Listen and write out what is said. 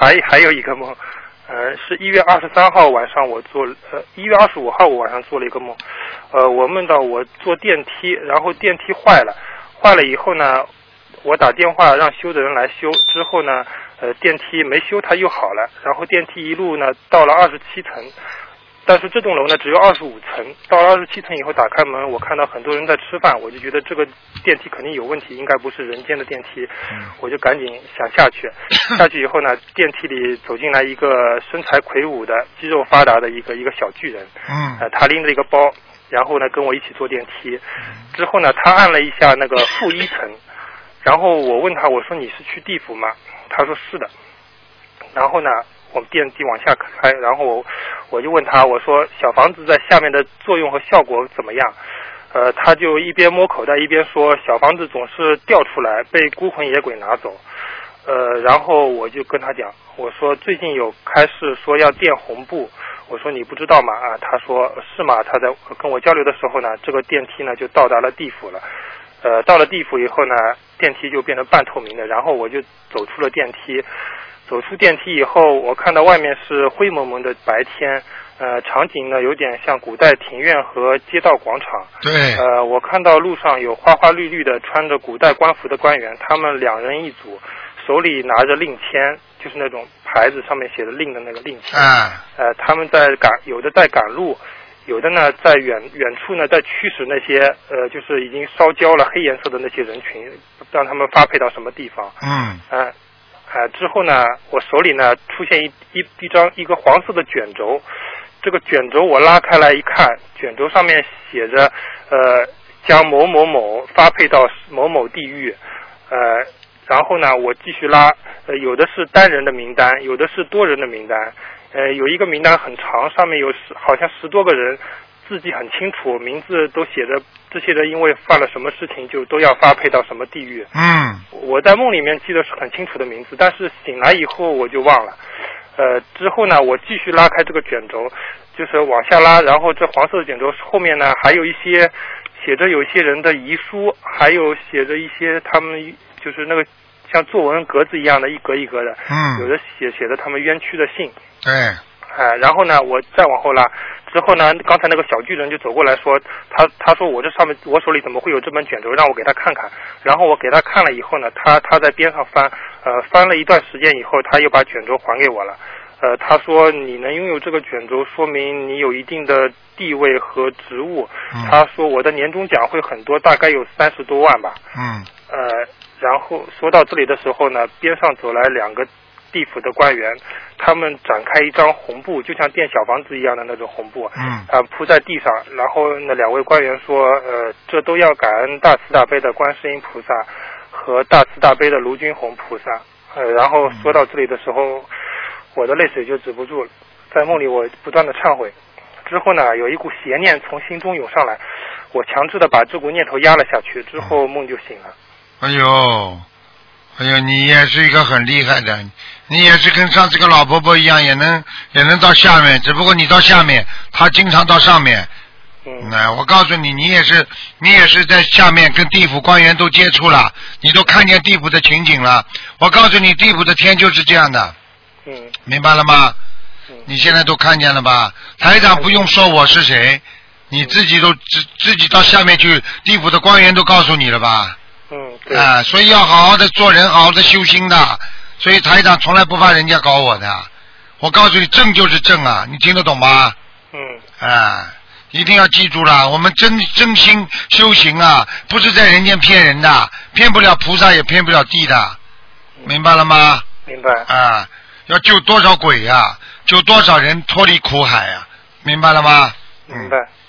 还有一个梦，是1月23号晚上我做1月25号我晚上做了一个梦，我梦到我坐电梯，然后电梯坏了以后呢，我打电话让修的人来修，之后呢，电梯没修它又好了，然后电梯一路呢到了27层。但是这栋楼呢只有25层，到了27层以后打开门，我看到很多人在吃饭，我就觉得这个电梯肯定有问题，应该不是人间的电梯，我就赶紧想下去以后呢，电梯里走进来一个身材魁梧的肌肉发达的一个小巨人，他拎着一个包，然后呢跟我一起坐电梯，之后呢他按了一下那个负1层，然后我问他，我说你是去地府吗？他说是的，然后呢我们电梯往下开，然后我就问他，我说小房子在下面的作用和效果怎么样？他就一边摸口袋一边说，小房子总是掉出来，被孤魂野鬼拿走。然后我就跟他讲，我说最近有开示说要垫红布，我说你不知道吗？他说是吗？他在跟我交流的时候呢，这个电梯呢就到达了地府了。到了地府以后呢，电梯就变成半透明的，然后我就走出了电梯。走出电梯以后，我看到外面是灰蒙蒙的白天，场景呢有点像古代庭院和街道广场。 对。 我看到路上有花花绿绿的穿着古代官服的官员，他们2人一组，手里拿着令签，就是那种牌子上面写着令的那个令签。他们有的在赶路，有的呢在远处呢在驱使那些就是已经烧焦了黑颜色的那些人群，让他们发配到什么地方。之后呢，我手里呢出现一个黄色的卷轴，这个卷轴我拉开来一看，卷轴上面写着将某某某发配到某某地狱，然后呢我继续拉，有的是单人的名单，有的是多人的名单，有一个名单很长，上面有好像10多个人，字迹很清楚，名字都写着这些人因为犯了什么事情就都要发配到什么地狱。我在梦里面记得是很清楚的名字，但是醒来以后我就忘了。之后呢我继续拉开这个卷轴，就是往下拉，然后这黄色的卷轴后面呢还有一些写着有一些人的遗书，还有写着一些他们就是那个像作文格子一样的一格一格的，有的写着他们冤屈的信。 对。 然后呢我再往后拉，之后呢刚才那个小巨人就走过来说，他说我这上面我手里怎么会有这本卷轴，让我给他看看。然后我给他看了以后呢，他在边上翻了一段时间以后，他又把卷轴还给我了。他说你能拥有这个卷轴说明你有一定的地位和职务。他说我的年终奖会很多，大概有30多万吧。然后说到这里的时候呢，边上走来2个地府的官员，他们展开一张红布，就像垫小房子一样的那种红布，铺在地上。然后那2位官员说，这都要感恩大慈大悲的观世音菩萨和大慈大悲的卢军宏菩萨。然后说到这里的时候，我的泪水就止不住了。在梦里我不断的忏悔，之后呢有一股邪念从心中涌上来，我强制的把这股念头压了下去，之后梦就醒了。 哎呦，你也是一个很厉害的，你也是跟上次个老婆婆一样，也能到下面，只不过你到下面，她经常到上面。我告诉你，你也是在下面跟地府官员都接触了，你都看见地府的情景了。我告诉你，地府的天就是这样的。明白了吗？你现在都看见了吧？台长不用说我是谁，你自己到下面去，地府的官员都告诉你了吧？ 对。 所以要好好的做人，好好的修心的。所以台长从来不怕人家搞我的。我告诉你，正就是正啊，你听得懂吗？一定要记住了，我们真心修行啊，不是在人间骗人的，骗不了菩萨也骗不了地的，明白了吗？ 明白。 要救多少鬼呀，救多少人脱离苦海呀，明白了吗？ 明白。